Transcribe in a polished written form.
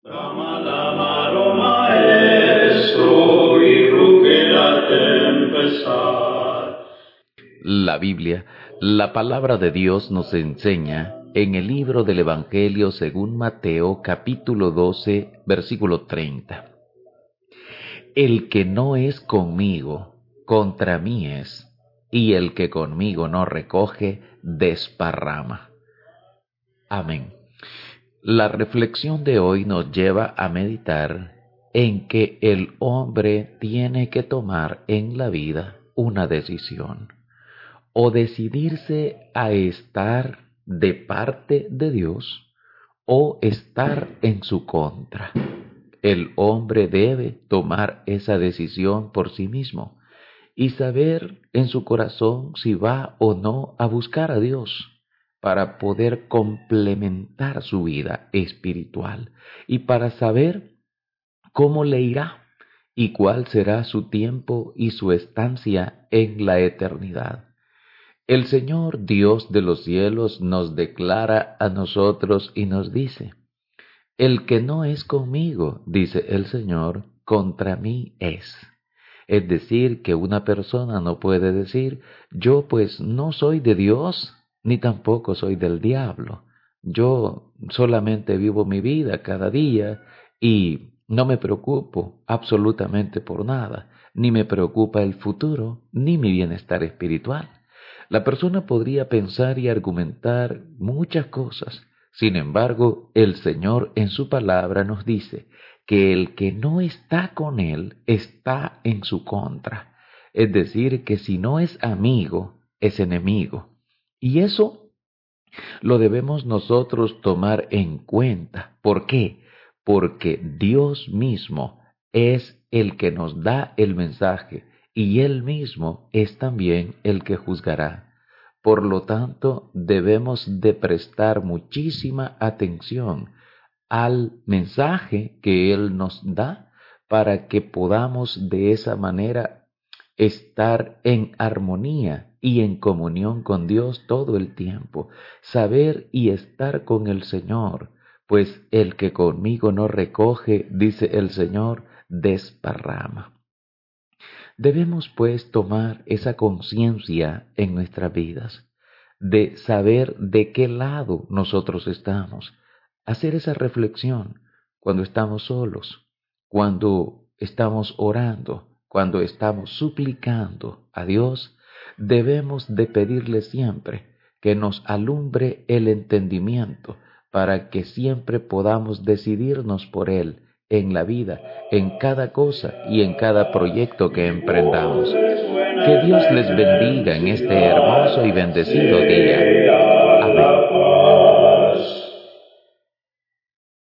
L'amaro maestro irruge la tempestad. La Biblia, la palabra de Dios nos enseña en el libro del Evangelio según Mateo capítulo 12, versículo 30. El que no es conmigo, contra mí es, y el que conmigo no recoge, desparrama. Amén. La reflexión de hoy nos lleva a meditar en que el hombre tiene que tomar en la vida una decisión, o decidirse a estar de parte de Dios o estar en su contra. El hombre debe tomar esa decisión por sí mismo y saber en su corazón si va o no a buscar a Dios para poder complementar su vida espiritual y para saber cómo le irá y cuál será su tiempo y su estancia en la eternidad. El Señor Dios de los cielos nos declara a nosotros y nos dice: el que no es conmigo, dice el Señor, contra mí es. Es decir, que una persona no puede decir: yo pues no soy de Dios, ni tampoco soy del diablo. Yo solamente vivo mi vida cada día y no me preocupo absolutamente por nada, ni me preocupa el futuro, ni mi bienestar espiritual. La persona podría pensar y argumentar muchas cosas. Sin embargo, el Señor en su palabra nos dice que el que no está con Él está en su contra. Es decir, que si no es amigo, es enemigo. Y eso lo debemos nosotros tomar en cuenta. ¿Por qué? Porque Dios mismo es el que nos da el mensaje y Él mismo es también el que juzgará. Por lo tanto, debemos de prestar muchísima atención al mensaje que Él nos da para que podamos de esa manera estar en armonía y en comunión con Dios todo el tiempo, saber y estar con el Señor, pues el que conmigo no recoge, dice el Señor, desparrama. Debemos pues tomar esa conciencia en nuestras vidas, de saber de qué lado nosotros estamos, hacer esa reflexión cuando estamos solos, cuando estamos orando, cuando estamos suplicando a Dios. Debemos de pedirle siempre que nos alumbre el entendimiento para que siempre podamos decidirnos por Él en la vida, en cada cosa y en cada proyecto que emprendamos. Que Dios les bendiga en este hermoso y bendecido día.